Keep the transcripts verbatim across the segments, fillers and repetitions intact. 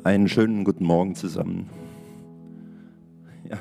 Einen schönen guten Morgen zusammen. Ja.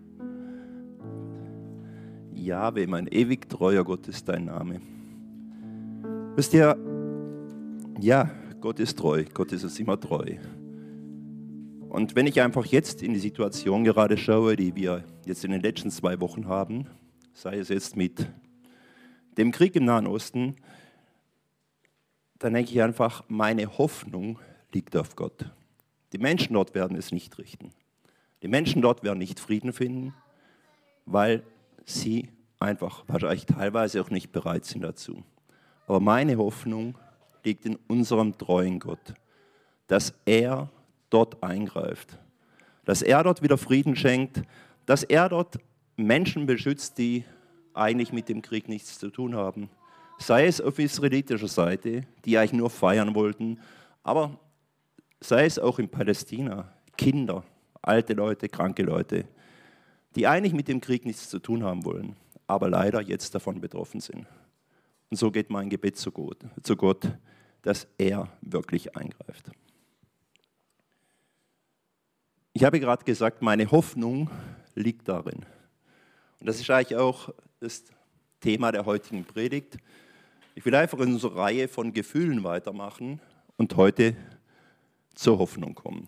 Jahwe, mein ewig treuer Gott ist dein Name. Wisst ihr, ja, Gott ist treu, Gott ist uns immer treu. Und wenn ich einfach jetzt in die Situation gerade schaue, die wir jetzt in den letzten zwei Wochen haben, sei es jetzt mit dem Krieg im Nahen Osten, dann denke ich einfach, meine Hoffnung liegt auf Gott. Die Menschen dort werden es nicht richten. Die Menschen dort werden nicht Frieden finden, weil sie einfach wahrscheinlich teilweise auch nicht bereit sind dazu. Aber meine Hoffnung liegt in unserem treuen Gott, dass er dort eingreift, dass er dort wieder Frieden schenkt, dass er dort Menschen beschützt, die eigentlich mit dem Krieg nichts zu tun haben. Sei es auf israelitischer Seite, die eigentlich nur feiern wollten, aber sei es auch in Palästina, Kinder, alte Leute, kranke Leute, die eigentlich mit dem Krieg nichts zu tun haben wollen, aber leider jetzt davon betroffen sind. Und so geht mein Gebet zu Gott, zu Gott, dass er wirklich eingreift. Ich habe gerade gesagt, meine Hoffnung liegt darin. Und das ist eigentlich auch das Thema der heutigen Predigt. Ich will einfach in unserer Reihe von Gefühlen weitermachen und heute zur Hoffnung kommen.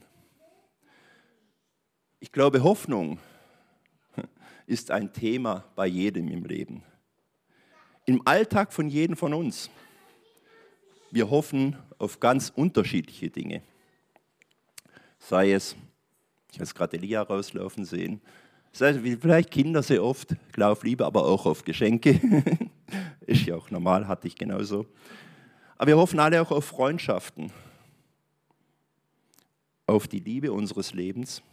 Ich glaube, Hoffnung ist ein Thema bei jedem im Leben. Im Alltag von jedem von uns. Wir hoffen auf ganz unterschiedliche Dinge. Sei es, ich habe es gerade Elia rauslaufen sehen, sei es, wie vielleicht Kinder sehr oft, klar auf Liebe, aber auch auf Geschenke. Ist ja auch normal, hatte ich genauso. Aber wir hoffen alle auch auf Freundschaften, auf die Liebe unseres Lebens,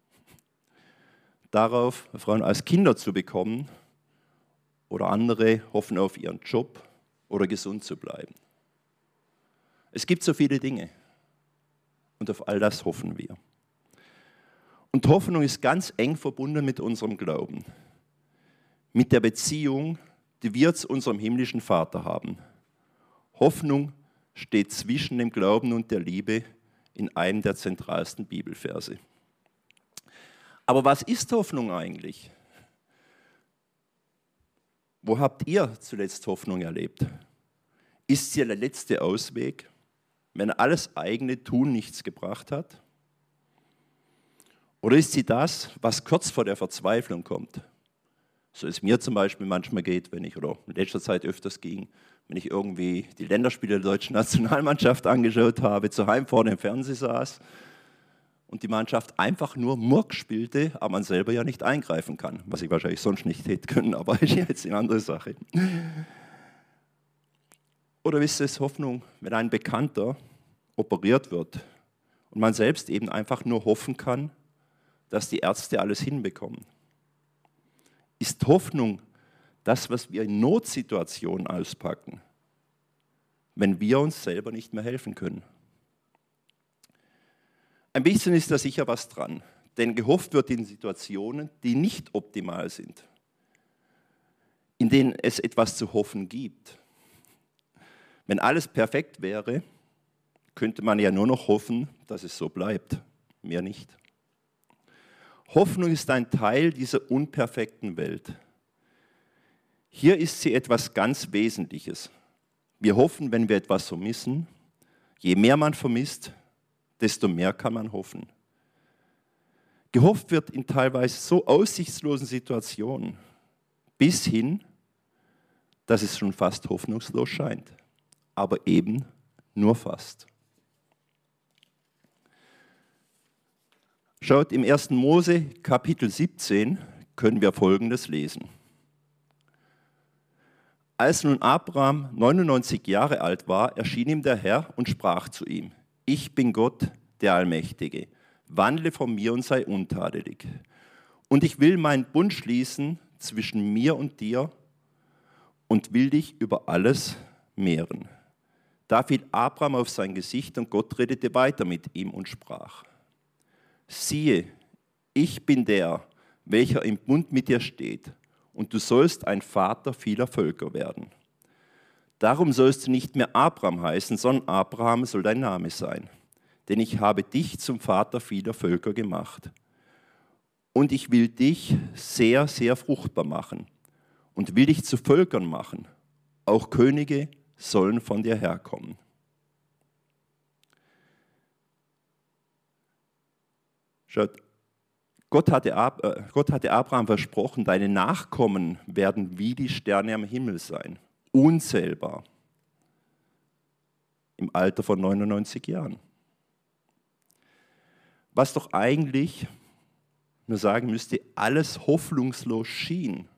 darauf, Frauen als Kinder zu bekommen, oder andere hoffen auf ihren Job oder gesund zu bleiben. Es gibt so viele Dinge und auf all das hoffen wir. Und Hoffnung ist ganz eng verbunden mit unserem Glauben, mit der Beziehung, die wir zu unserem himmlischen Vater haben. Hoffnung steht zwischen dem Glauben und der Liebe in einem der zentralsten Bibelverse. Aber was ist Hoffnung eigentlich? Wo habt ihr zuletzt Hoffnung erlebt? Ist sie der letzte Ausweg, wenn alles eigene Tun nichts gebracht hat? Oder ist sie das, was kurz vor der Verzweiflung kommt? So es mir zum Beispiel manchmal geht, wenn ich, oder in letzter Zeit öfters ging, wenn ich irgendwie die Länderspiele der deutschen Nationalmannschaft angeschaut habe, zu Hause vor dem Fernseher saß und die Mannschaft einfach nur Murk spielte, aber man selber ja nicht eingreifen kann, was ich wahrscheinlich sonst nicht hätte können, aber ist jetzt eine andere Sache. Oder ist es Hoffnung, wenn ein Bekannter operiert wird und man selbst eben einfach nur hoffen kann, dass die Ärzte alles hinbekommen? Ist Hoffnung das, was wir in Notsituationen auspacken, wenn wir uns selber nicht mehr helfen können? Ein bisschen ist da sicher was dran, denn gehofft wird in Situationen, die nicht optimal sind, in denen es etwas zu hoffen gibt. Wenn alles perfekt wäre, könnte man ja nur noch hoffen, dass es so bleibt, mehr nicht. Hoffnung ist ein Teil dieser unperfekten Welt. Hier ist sie etwas ganz Wesentliches. Wir hoffen, wenn wir etwas vermissen. Je mehr man vermisst, desto mehr kann man hoffen. Gehofft wird in teilweise so aussichtslosen Situationen, bis hin, dass es schon fast hoffnungslos scheint. Aber eben nur fast. Schaut, im ersten Mose Kapitel siebzehn können wir Folgendes lesen. Als nun Abraham neunundneunzig Jahre alt war, erschien ihm der Herr und sprach zu ihm: Ich bin Gott, der Allmächtige, wandle von mir und sei untadelig. Und ich will meinen Bund schließen zwischen mir und dir und will dich über alles mehren. Da fiel Abraham auf sein Gesicht und Gott redete weiter mit ihm und sprach: Siehe, ich bin der, welcher im Bund mit dir steht, und du sollst ein Vater vieler Völker werden. Darum sollst du nicht mehr Abraham heißen, sondern Abraham soll dein Name sein. denn ich habe dich zum Vater vieler Völker gemacht. Und ich will dich sehr, sehr fruchtbar machen und will dich zu Völkern machen. Auch Könige sollen von dir herkommen. Schaut, Gott hatte, Ab, äh, Gott hatte Abraham versprochen, deine Nachkommen werden wie die Sterne am Himmel sein, unzählbar, im Alter von neunundneunzig Jahren. Was doch eigentlich, nur sagen müsste, alles hoffnungslos schien,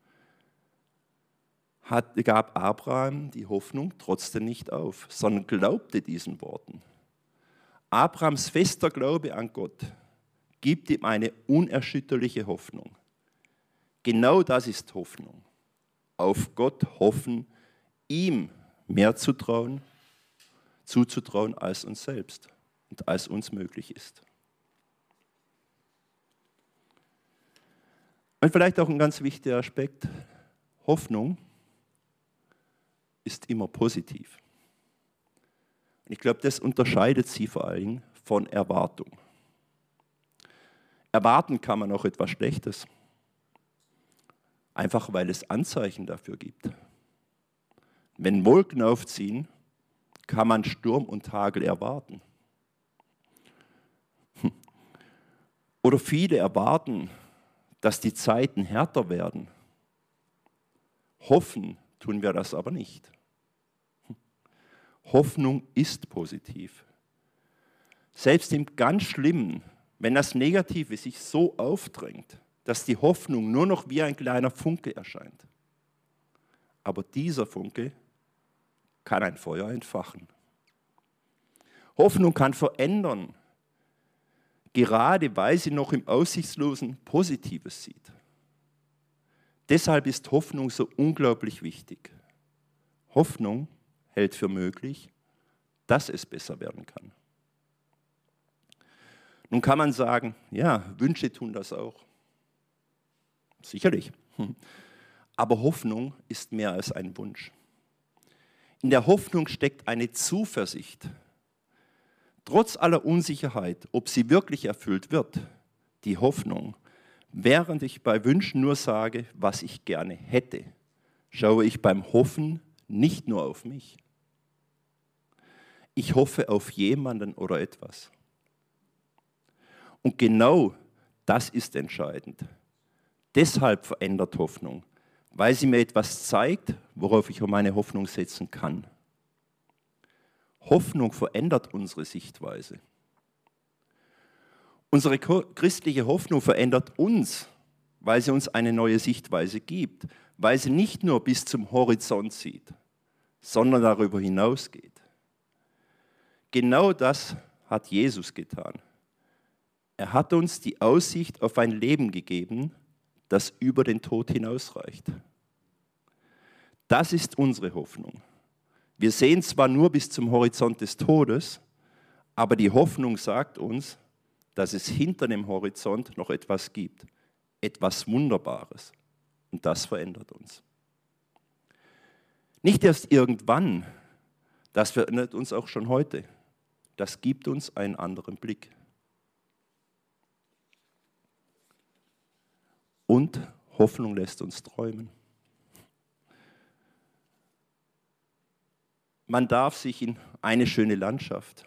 hat, gab Abraham die Hoffnung trotzdem nicht auf, sondern glaubte diesen Worten. Abrahams fester Glaube an Gott gibt ihm eine unerschütterliche Hoffnung. Genau das ist Hoffnung. Auf Gott hoffen, ihm mehr zu trauen, zuzutrauen als uns selbst und als uns möglich ist. Und vielleicht auch ein ganz wichtiger Aspekt, Hoffnung ist immer positiv. Und ich glaube, das unterscheidet sie vor allem von Erwartung. Erwarten kann man auch etwas Schlechtes, einfach weil es Anzeichen dafür gibt. Wenn Wolken aufziehen, kann man Sturm und Hagel erwarten. Oder viele erwarten, dass die Zeiten härter werden. Hoffen tun wir das aber nicht. Hoffnung ist positiv. Selbst im ganz Schlimmen, wenn das Negative sich so aufdrängt, dass die Hoffnung nur noch wie ein kleiner Funke erscheint. Aber dieser Funke kann ein Feuer entfachen. Hoffnung kann verändern, gerade weil sie noch im Aussichtslosen Positives sieht. Deshalb ist Hoffnung so unglaublich wichtig. Hoffnung hält für möglich, dass es besser werden kann. Nun kann man sagen, ja, Wünsche tun das auch. Sicherlich. Aber Hoffnung ist mehr als ein Wunsch. In der Hoffnung steckt eine Zuversicht. Trotz aller Unsicherheit, ob sie wirklich erfüllt wird, die Hoffnung, während ich bei Wünschen nur sage, was ich gerne hätte, schaue ich beim Hoffen nicht nur auf mich. Ich hoffe auf jemanden oder etwas. Und genau das ist entscheidend. Deshalb verändert Hoffnung, weil sie mir etwas zeigt, worauf ich meine Hoffnung setzen kann. Hoffnung verändert unsere Sichtweise. Unsere christliche Hoffnung verändert uns, weil sie uns eine neue Sichtweise gibt, weil sie nicht nur bis zum Horizont sieht, sondern darüber hinausgeht. Genau das hat Jesus getan. Er hat uns die Aussicht auf ein Leben gegeben, das über den Tod hinausreicht. Das ist unsere Hoffnung. Wir sehen zwar nur bis zum Horizont des Todes, aber die Hoffnung sagt uns, dass es hinter dem Horizont noch etwas gibt, etwas Wunderbares. Und das verändert uns. Nicht erst irgendwann, das verändert uns auch schon heute. Das gibt uns einen anderen Blick. Und Hoffnung lässt uns träumen. Man darf sich in eine schöne Landschaft,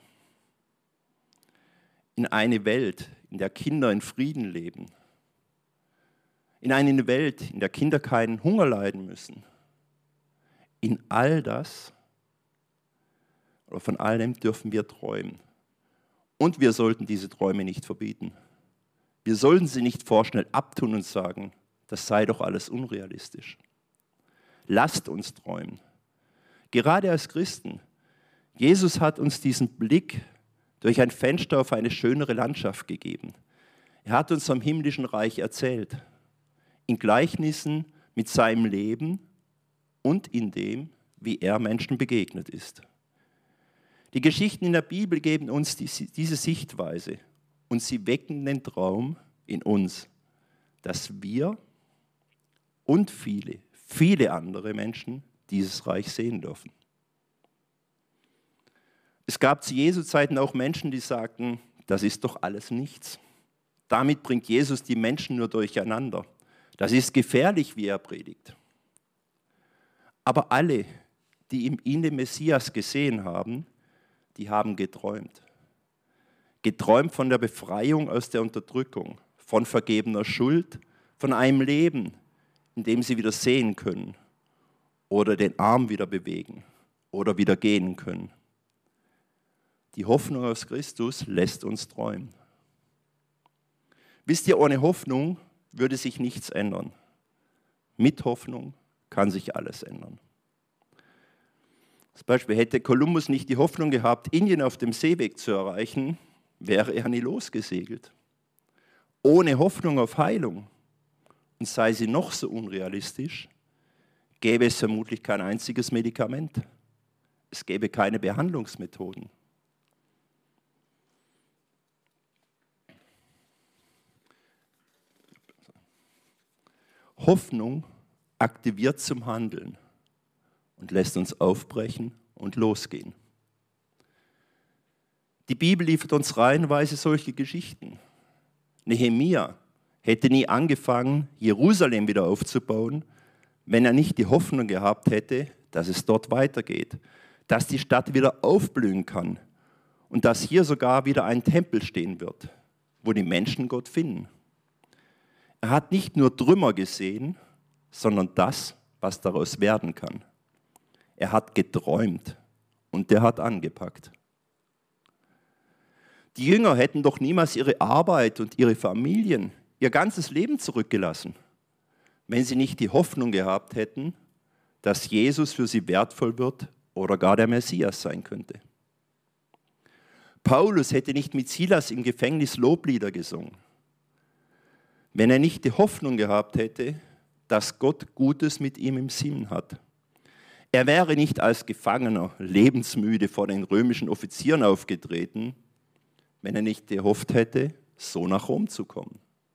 in eine Welt, in der Kinder in Frieden leben, in eine Welt, in der Kinder keinen Hunger leiden müssen. In all das, oder von all dem dürfen wir träumen. Und wir sollten diese Träume nicht verbieten. Wir sollten sie nicht vorschnell abtun und sagen, das sei doch alles unrealistisch. Lasst uns träumen. Gerade als Christen. Jesus hat uns diesen Blick durch ein Fenster auf eine schönere Landschaft gegeben. Er hat uns vom himmlischen Reich erzählt. In Gleichnissen mit seinem Leben und in dem, wie er Menschen begegnet ist. Die Geschichten in der Bibel geben uns diese Sichtweise. Und sie wecken den Traum in uns, dass wir und viele, viele andere Menschen dieses Reich sehen dürfen. Es gab zu Jesu Zeiten auch Menschen, die sagten, das ist doch alles nichts. Damit bringt Jesus die Menschen nur durcheinander. Das ist gefährlich, wie er predigt. Aber alle, die in ihm den Messias gesehen haben, die haben geträumt. Geträumt von der Befreiung aus der Unterdrückung, von vergebener Schuld, von einem Leben, in dem sie wieder sehen können oder den Arm wieder bewegen oder wieder gehen können. Die Hoffnung aus Christus lässt uns träumen. Wisst ihr, ohne Hoffnung würde sich nichts ändern. Mit Hoffnung kann sich alles ändern. Zum Beispiel hätte Kolumbus nicht die Hoffnung gehabt, Indien auf dem Seeweg zu erreichen, wäre er nie losgesegelt. Ohne Hoffnung auf Heilung, und sei sie noch so unrealistisch, gäbe es vermutlich kein einziges Medikament. Es gäbe keine Behandlungsmethoden. Hoffnung aktiviert zum Handeln und lässt uns aufbrechen und losgehen. Die Bibel liefert uns reihenweise solche Geschichten. Nehemia hätte nie angefangen, Jerusalem wieder aufzubauen, wenn er nicht die Hoffnung gehabt hätte, dass es dort weitergeht, dass die Stadt wieder aufblühen kann und dass hier sogar wieder ein Tempel stehen wird, wo die Menschen Gott finden. Er hat nicht nur Trümmer gesehen, sondern das, was daraus werden kann. Er hat geträumt und der hat angepackt. Die Jünger hätten doch niemals ihre Arbeit und ihre Familien, ihr ganzes Leben zurückgelassen, wenn sie nicht die Hoffnung gehabt hätten, dass Jesus für sie wertvoll wird oder gar der Messias sein könnte. Paulus hätte nicht mit Silas im Gefängnis Loblieder gesungen, wenn er nicht die Hoffnung gehabt hätte, dass Gott Gutes mit ihm im Sinn hat. Er wäre nicht als Gefangener lebensmüde vor den römischen Offizieren aufgetreten, wenn er nicht gehofft hätte, so nach Rom zu kommen.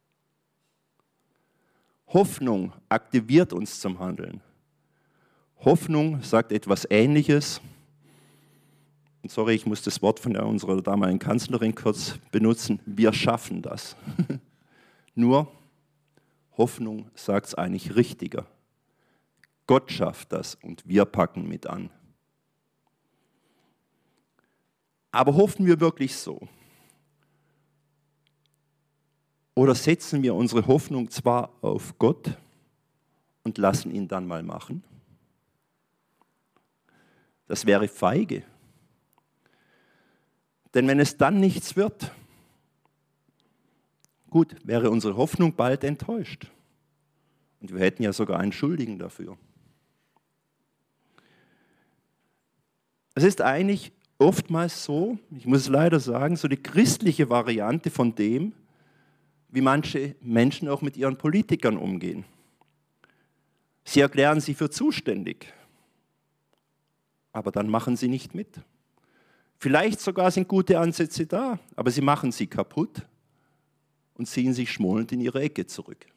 Hoffnung aktiviert uns zum Handeln. Hoffnung sagt etwas Ähnliches. Und sorry, ich muss das Wort von der, unserer damaligen Kanzlerin kurz benutzen. Wir schaffen das. Nur, Hoffnung sagt es eigentlich richtiger. Gott schafft das und wir packen mit an. Aber hoffen wir wirklich so? Oder setzen wir unsere Hoffnung zwar auf Gott und lassen ihn dann mal machen? Das wäre feige. Denn wenn es dann nichts wird, gut, wäre unsere Hoffnung bald enttäuscht. Und wir hätten ja sogar einen Schuldigen dafür. Es ist eigentlich oftmals so, ich muss es leider sagen, so die christliche Variante von dem, wie manche Menschen auch mit ihren Politikern umgehen. Sie erklären sie für zuständig, aber dann machen sie nicht mit. Vielleicht sogar sind gute Ansätze da, aber sie machen sie kaputt und ziehen sich schmollend in ihre Ecke zurück.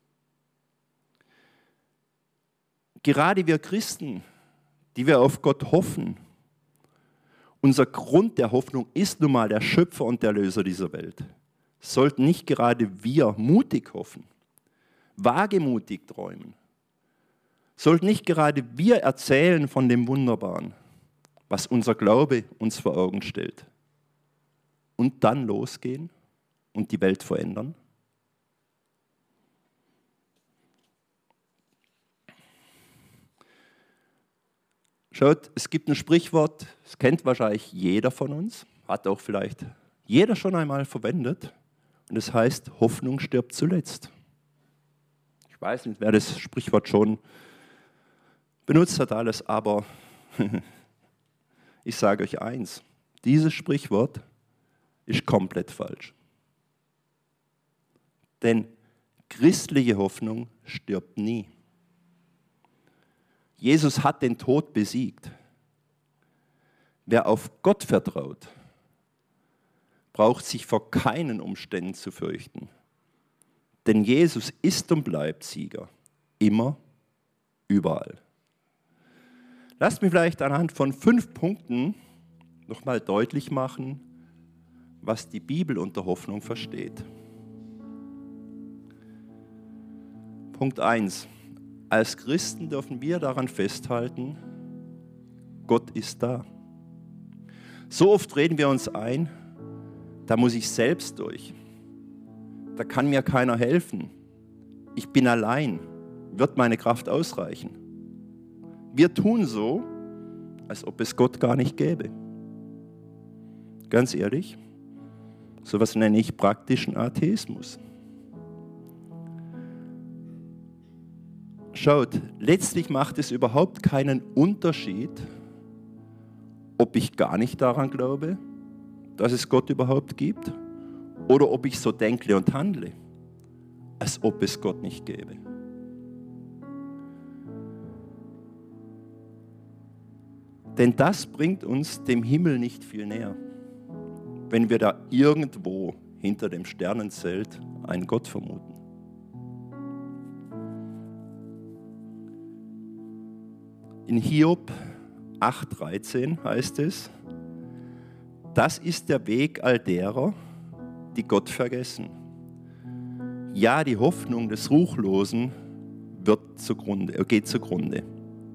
Gerade wir Christen, die wir auf Gott hoffen, unser Grund der Hoffnung ist nun mal der Schöpfer und der Erlöser dieser Welt, sollten nicht gerade wir mutig hoffen, wagemutig träumen, sollten nicht gerade wir erzählen von dem Wunderbaren, was unser Glaube uns vor Augen stellt, und dann losgehen und die Welt verändern? Schaut, es gibt ein Sprichwort, das kennt wahrscheinlich jeder von uns, hat auch vielleicht jeder schon einmal verwendet, und es heißt, Hoffnung stirbt zuletzt. Ich weiß nicht, wer das Sprichwort schon benutzt hat alles, aber ich sage euch eins, dieses Sprichwort ist komplett falsch. Denn christliche Hoffnung stirbt nie. Jesus hat den Tod besiegt. Wer auf Gott vertraut, braucht sich vor keinen Umständen zu fürchten. Denn Jesus ist und bleibt Sieger. Immer, überall. Lasst mich vielleicht anhand von fünf Punkten nochmal deutlich machen, was die Bibel unter Hoffnung versteht. Punkt eins. Als Christen dürfen wir daran festhalten, Gott ist da. So oft reden wir uns ein, da muss ich selbst durch. Da kann mir keiner helfen. Ich bin allein. Wird meine Kraft ausreichen? Wir tun so, als ob es Gott gar nicht gäbe. Ganz ehrlich, sowas nenne ich praktischen Atheismus. Schaut, letztlich macht es überhaupt keinen Unterschied, ob ich gar nicht daran glaube, dass es Gott überhaupt gibt, oder ob ich so denke und handle, als ob es Gott nicht gäbe. Denn das bringt uns dem Himmel nicht viel näher, wenn wir da irgendwo hinter dem Sternenzelt einen Gott vermuten. In Hiob acht dreizehn heißt es, das ist der Weg all derer, die Gott vergessen. Ja, die Hoffnung des Ruchlosen wird zugrunde, geht zugrunde.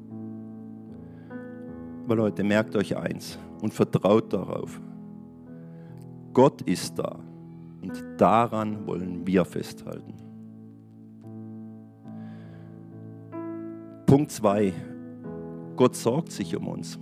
Aber Leute, merkt euch eins und vertraut darauf. Gott ist da und daran wollen wir festhalten. Punkt zwei. Gott sorgt sich um uns.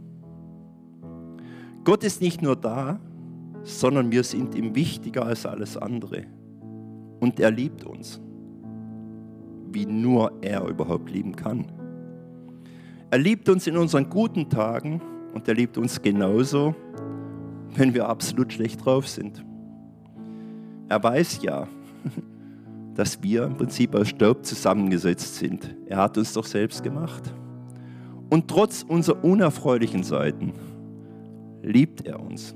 Gott ist nicht nur da, sondern wir sind ihm wichtiger als alles andere. Und er liebt uns, wie nur er überhaupt lieben kann. Er liebt uns in unseren guten Tagen und er liebt uns genauso, wenn wir absolut schlecht drauf sind. Er weiß ja, dass wir im Prinzip aus Staub zusammengesetzt sind. Er hat uns doch selbst gemacht. Und trotz unserer unerfreulichen Seiten liebt er uns.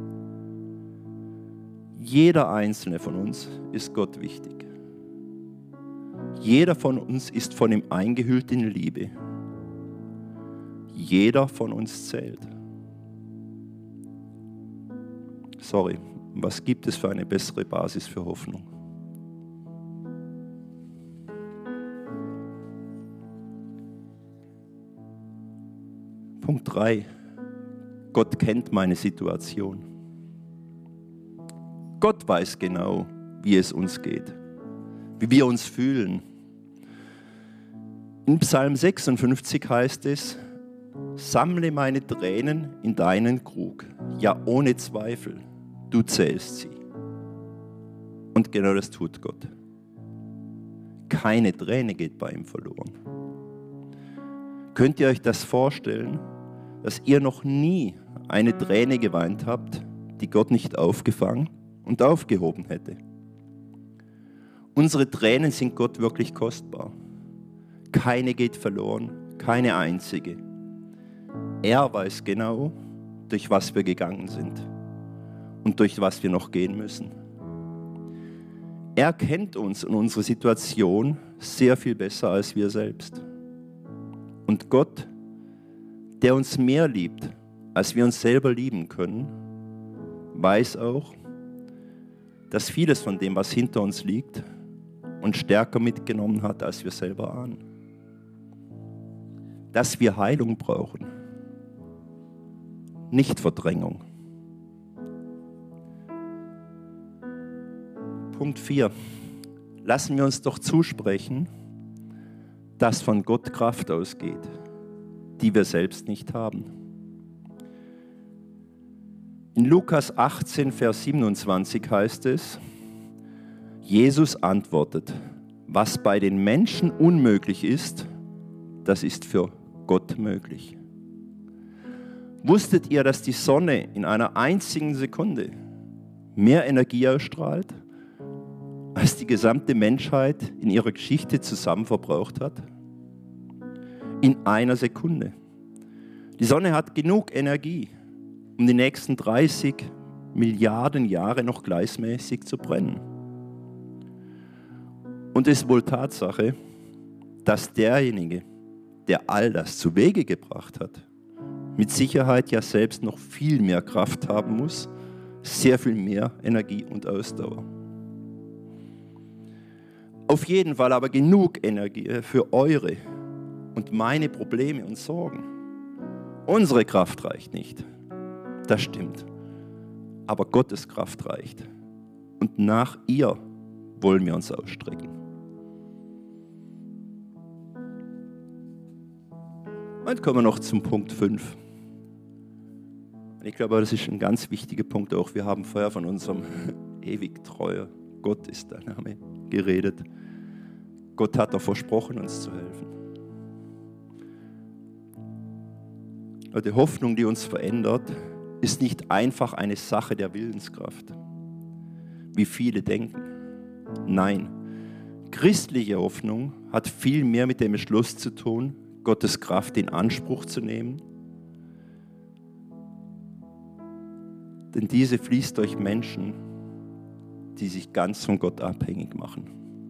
Jeder einzelne von uns ist Gott wichtig. Jeder von uns ist von ihm eingehüllt in Liebe. Jeder von uns zählt. Sorry, was gibt es für eine bessere Basis für Hoffnung? Punkt drei. Gott kennt meine Situation. Gott weiß genau, wie es uns geht, wie wir uns fühlen. In Psalm sechsundfünfzig heißt es, sammle meine Tränen in deinen Krug. Ja, ohne Zweifel, du zählst sie. Und genau das tut Gott. Keine Träne geht bei ihm verloren. Könnt ihr euch das vorstellen, dass ihr noch nie eine Träne geweint habt, die Gott nicht aufgefangen und aufgehoben hätte? Unsere Tränen sind Gott wirklich kostbar. Keine geht verloren, keine einzige. Er weiß genau, durch was wir gegangen sind und durch was wir noch gehen müssen. Er kennt uns und unsere Situation sehr viel besser als wir selbst. Und Gott, der uns mehr liebt, als wir uns selber lieben können, weiß auch, dass vieles von dem, was hinter uns liegt, uns stärker mitgenommen hat, als wir selber ahnen. Dass wir Heilung brauchen, nicht Verdrängung. Punkt vier. Lassen wir uns doch zusprechen, dass von Gott Kraft ausgeht, die wir selbst nicht haben. In Lukas achtzehn, Vers siebenundzwanzig heißt es, Jesus antwortet, was bei den Menschen unmöglich ist, das ist für Gott möglich. Wusstet ihr, dass die Sonne in einer einzigen Sekunde mehr Energie ausstrahlt, als die gesamte Menschheit in ihrer Geschichte zusammen verbraucht hat? In einer Sekunde. Die Sonne hat genug Energie, um die nächsten dreißig Milliarden Jahre noch gleichmäßig zu brennen. Und es ist wohl Tatsache, dass derjenige, der all das zu Wege gebracht hat, mit Sicherheit ja selbst noch viel mehr Kraft haben muss, sehr viel mehr Energie und Ausdauer. Auf jeden Fall aber genug Energie für eure und meine Probleme und Sorgen. Unsere Kraft reicht nicht, das stimmt, aber Gottes Kraft reicht und nach ihr wollen wir uns ausstrecken. Und kommen wir noch zum Punkt fünf. Ich glaube, das ist ein ganz wichtiger Punkt auch. Wir haben vorher von unserem ewig treuer Gott ist der Name geredet. Gott hat doch versprochen, uns zu helfen. Aber die Hoffnung, die uns verändert, ist nicht einfach eine Sache der Willenskraft, wie viele denken. Nein, christliche Hoffnung hat viel mehr mit dem Entschluss zu tun, Gottes Kraft in Anspruch zu nehmen. Denn diese fließt durch Menschen, die sich ganz von Gott abhängig machen.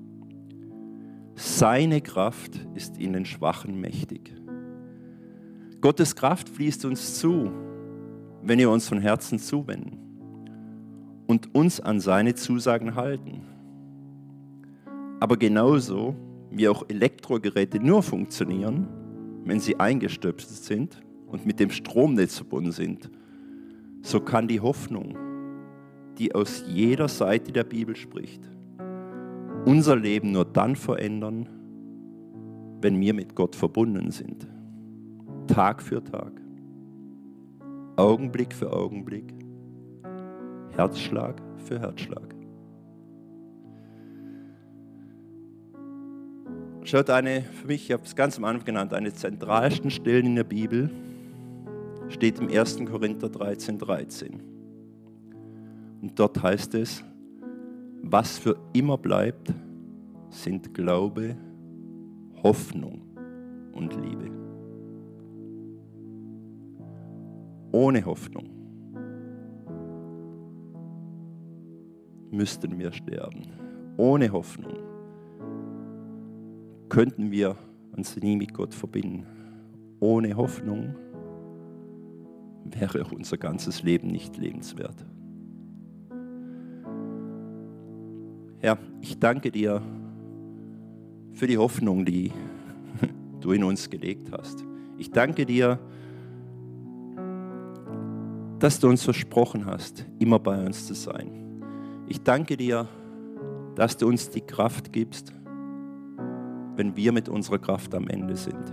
Seine Kraft ist in den Schwachen mächtig. Gottes Kraft fließt uns zu, wenn wir uns von Herzen zuwenden und uns an seine Zusagen halten. Aber genauso wie auch Elektrogeräte nur funktionieren, wenn sie eingestöpselt sind und mit dem Stromnetz verbunden sind, so kann die Hoffnung, die aus jeder Seite der Bibel spricht, unser Leben nur dann verändern, wenn wir mit Gott verbunden sind. Tag für Tag, Augenblick für Augenblick, Herzschlag für Herzschlag. Schaut, eine, für mich, ich habe es ganz am Anfang genannt, eine der zentralsten Stellen in der Bibel steht im ersten Korinther dreizehn, dreizehn. Und dort heißt es, was für immer bleibt, sind Glaube, Hoffnung und Liebe. Ohne Hoffnung müssten wir sterben. Ohne Hoffnung könnten wir uns nie mit Gott verbinden. Ohne Hoffnung wäre auch unser ganzes Leben nicht lebenswert. Herr, ich danke dir für die Hoffnung, die du in uns gelegt hast. Ich danke dir, dass du uns versprochen hast, immer bei uns zu sein. Ich danke dir, dass du uns die Kraft gibst, wenn wir mit unserer Kraft am Ende sind.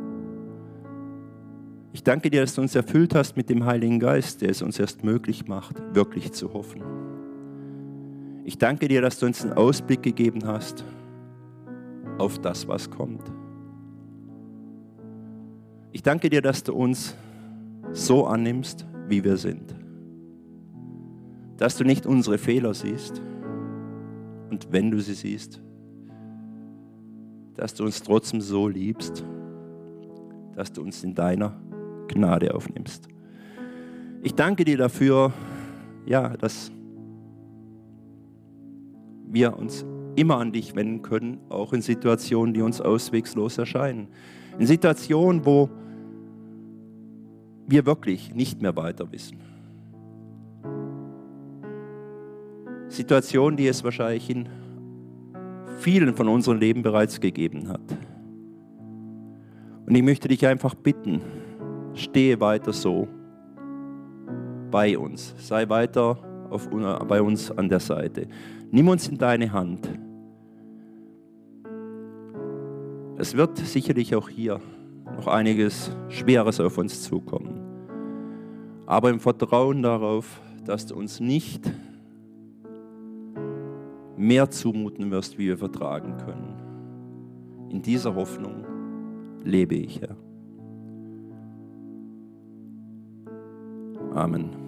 Ich danke dir, dass du uns erfüllt hast mit dem Heiligen Geist, der es uns erst möglich macht, wirklich zu hoffen. Ich danke dir, dass du uns einen Ausblick gegeben hast auf das, was kommt. Ich danke dir, dass du uns so annimmst, wie wir sind. Dass du nicht unsere Fehler siehst und wenn du sie siehst, dass du uns trotzdem so liebst, dass du uns in deiner Gnade aufnimmst. Ich danke dir dafür, ja, dass wir uns immer an dich wenden können, auch in Situationen, die uns auswegslos erscheinen. In Situationen, wo wir wirklich nicht mehr weiter wissen. Situationen, die es wahrscheinlich in vielen von unserem Leben bereits gegeben hat. Und ich möchte dich einfach bitten, stehe weiter so bei uns, sei weiter auf, bei uns an der Seite. Nimm uns in deine Hand. Es wird sicherlich auch hier noch einiges Schweres auf uns zukommen. Aber im Vertrauen darauf, dass du uns nicht mehr zumuten wirst, wie wir vertragen können. In dieser Hoffnung lebe ich, Herr. Amen.